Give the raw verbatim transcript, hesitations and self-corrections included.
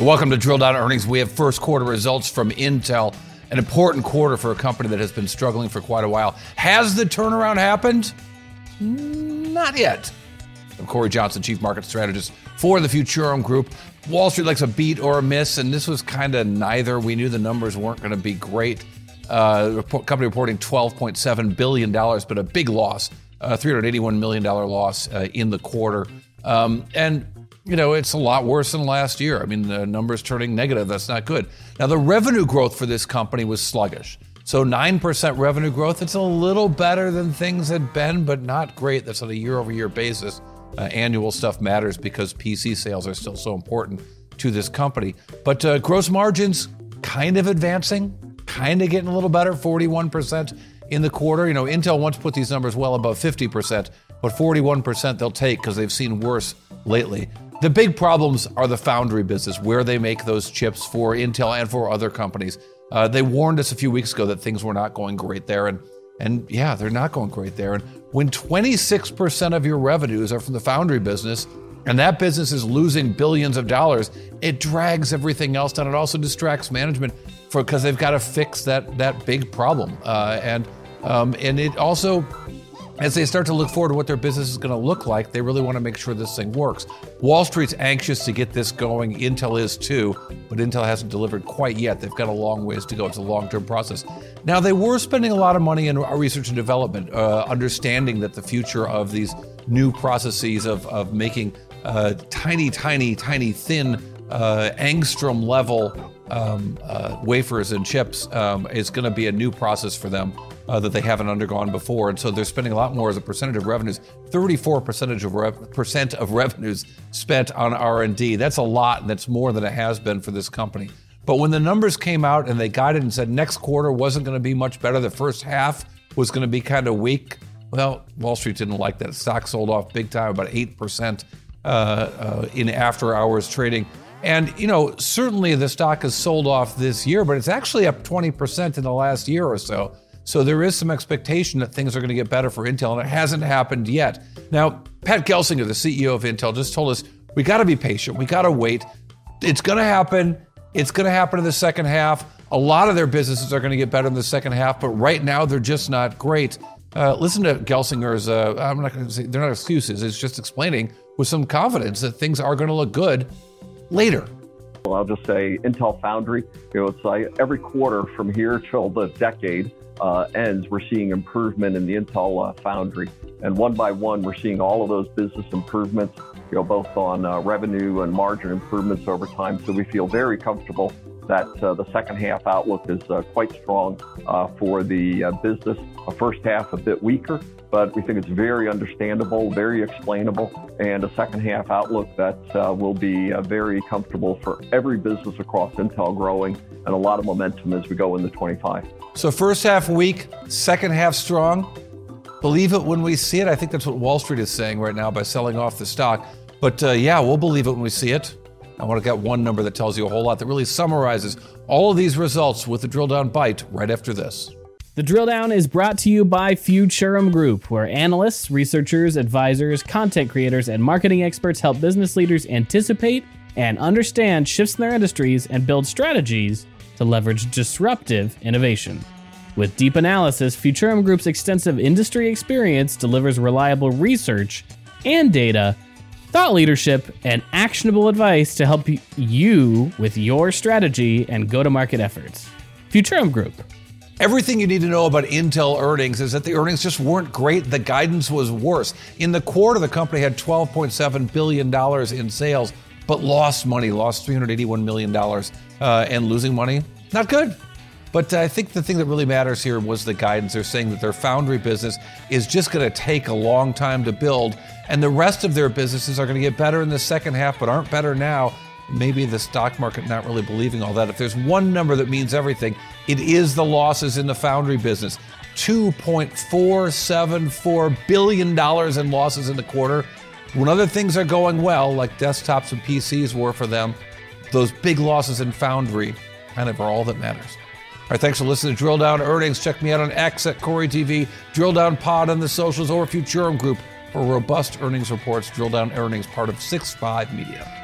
Welcome to Drill Down Earnings. We have first quarter results from Intel, an important quarter for a company that has been struggling for quite a while. Has the turnaround happened? Not yet. I'm Corey Johnson, Chief Market Strategist for the Futurum Group. Wall Street likes a beat or a miss, and this was kind of neither. We knew the numbers weren't going to be great. Uh, report, company reporting twelve point seven billion dollars, but a big loss, a three hundred eighty-one million dollars loss uh, in the quarter. Um, and You know, it's a lot worse than last year. I mean, the numbers turning negative, that's not good. Now, the revenue growth for this company was sluggish. So nine percent revenue growth, it's a little better than things had been, but not great. That's on a year-over-year basis. Uh, annual stuff matters because P C sales are still so important to this company. But uh, gross margins kind of advancing, kind of getting a little better, forty-one percent in the quarter. You know, Intel once put these numbers well above fifty percent, but forty-one percent they'll take because they've seen worse lately. The big problems are the foundry business, where they make those chips for Intel and for other companies. Uh, they warned us a few weeks ago that things were not going great there, and and yeah, they're not going great there. And when twenty-six percent of your revenues are from the foundry business, and that business is losing billions of dollars, it drags everything else down. It also distracts management for because they've got to fix that that big problem, uh, and um, and it also, as they start to look forward to what their business is going to look like, they really want to make sure this thing works. Wall Street's anxious to get this going. Intel is too, but Intel hasn't delivered quite yet. They've got a long ways to go. It's a long-term process. Now, they were spending a lot of money in research and development, uh, understanding that the future of these new processes of, of making uh, tiny, tiny, tiny, thin, uh, angstrom level um, uh, wafers and chips um, is going to be a new process for them. Uh, that they haven't undergone before, and so they're spending a lot more as a percentage of revenues. thirty-four percent of rev- percent of revenues spent on R and D. That's a lot, and that's more than it has been for this company. But when the numbers came out and they guided and said next quarter wasn't going to be much better, the first half was going to be kind of weak, well, Wall Street didn't like that. Stock sold off big time, about eight percent uh, uh, in after-hours trading. And, you know, certainly the stock has sold off this year, but it's actually up twenty percent in the last year or so. So there is some expectation that things are going to get better for Intel, and it hasn't happened yet. Now, Pat Gelsinger, the C E O of Intel, just told us we got to be patient. We got to wait. It's going to happen. It's going to happen in the second half. A lot of their businesses are going to get better in the second half, but right now they're just not great. Uh, listen to Gelsinger's, uh, I'm not going to say, they're not excuses. It's just explaining with some confidence that things are going to look good later. Well, I'll just say Intel Foundry, you know, it's like every quarter from here till the decade Uh, ends, we're seeing improvement in the Intel uh, Foundry. And one by one, we're seeing all of those business improvements, you know, both on uh, revenue and margin improvements over time. So we feel very comfortable that uh, the second half outlook is uh, quite strong uh, for the uh, business. The first half a bit weaker, but we think it's very understandable, very explainable, and a second half outlook that uh, will be uh, very comfortable for every business across Intel growing, and a lot of momentum as we go into twenty-five. So first half weak, second half strong. Believe it when we see it. I think that's what Wall Street is saying right now by selling off the stock. But uh, yeah, we'll believe it when we see it. I want to get one number that tells you a whole lot, that really summarizes all of these results with the Drill Down Bite right after this. The Drill Down is brought to you by Futurum Group, where analysts, researchers, advisors, content creators, and marketing experts help business leaders anticipate and understand shifts in their industries and build strategies to leverage disruptive innovation. With deep analysis, Futurum Group's extensive industry experience delivers reliable research and data, thought leadership, and actionable advice to help you with your strategy and go-to-market efforts. Futurum Group. Everything you need to know about Intel earnings is that the earnings just weren't great. The guidance was worse. In the quarter, the company had twelve point seven billion dollars in sales, but lost money, lost three hundred eighty-one million dollars, uh, and losing money, not good. But I think the thing that really matters here was the guidance. They're saying that their foundry business is just going to take a long time to build, and the rest of their businesses are going to get better in the second half, but aren't better now. Maybe the stock market not really believing all that. If there's one number that means everything, it is the losses in the foundry business. two point four seven four billion dollars in losses in the quarter. When other things are going well, like desktops and P Cs were for them, those big losses in foundry kind of are all that matters. All right, thanks for listening to Drill Down Earnings. Check me out on X at Corey T V, Drill Down Pod on the socials, or Futurum Group for robust earnings reports. Drill Down Earnings, part of six five Media.